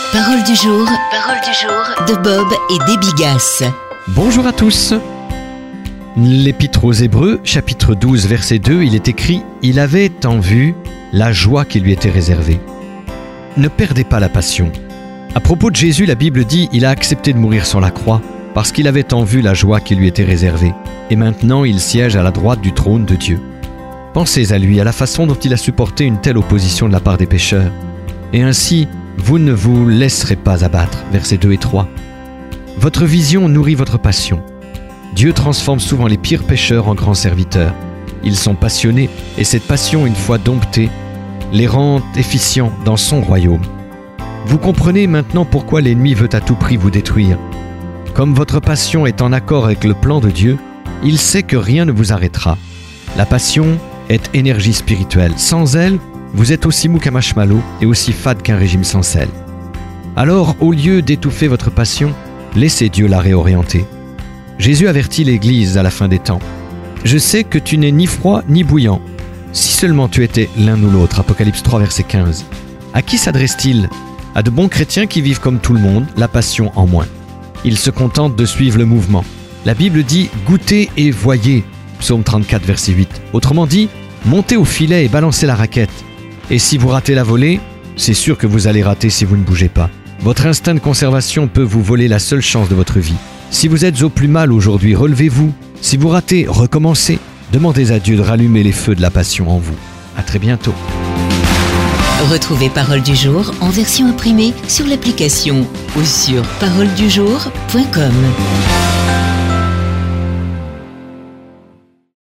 Parole du jour de Bob et Déby Gass. Bonjour à tous. L'Épître aux Hébreux, chapitre 12, verset 2, il est écrit « Il avait en vue la joie qui lui était réservée ». Ne perdez pas la passion. À propos de Jésus, la Bible dit « Il a accepté de mourir sur la croix parce qu'il avait en vue la joie qui lui était réservée. Et maintenant, il siège à la droite du trône de Dieu. » Pensez à lui, à la façon dont il a supporté une telle opposition de la part des pécheurs. Et ainsi, vous ne vous laisserez pas abattre. Versets 2 et 3. Votre vision nourrit votre passion. Dieu transforme souvent les pires pécheurs en grands serviteurs. Ils sont passionnés et cette passion, une fois domptée, les rend efficients dans son royaume. Vous comprenez maintenant pourquoi l'ennemi veut à tout prix vous détruire. Comme votre passion est en accord avec le plan de Dieu, il sait que rien ne vous arrêtera. La passion est énergie spirituelle. Sans elle, vous êtes aussi mou qu'un marshmallow et aussi fade qu'un régime sans sel. Alors, au lieu d'étouffer votre passion, laissez Dieu la réorienter. Jésus avertit l'Église à la fin des temps. « Je sais que tu n'es ni froid ni bouillant. Si seulement tu étais l'un ou l'autre. » Apocalypse 3, verset 15. À qui s'adresse-t-il ? À de bons chrétiens qui vivent comme tout le monde, la passion en moins. Ils se contentent de suivre le mouvement. La Bible dit « Goûtez et voyez » Psaume 34, verset 8. Autrement dit, montez au filet et balancez la raquette. Et si vous ratez la volée, c'est sûr que vous allez rater si vous ne bougez pas. Votre instinct de conservation peut vous voler la seule chance de votre vie. Si vous êtes au plus mal aujourd'hui, relevez-vous. Si vous ratez, recommencez. Demandez à Dieu de rallumer les feux de la passion en vous. À très bientôt. Retrouvez Parole du jour en version imprimée sur l'application ou sur paroledujour.com.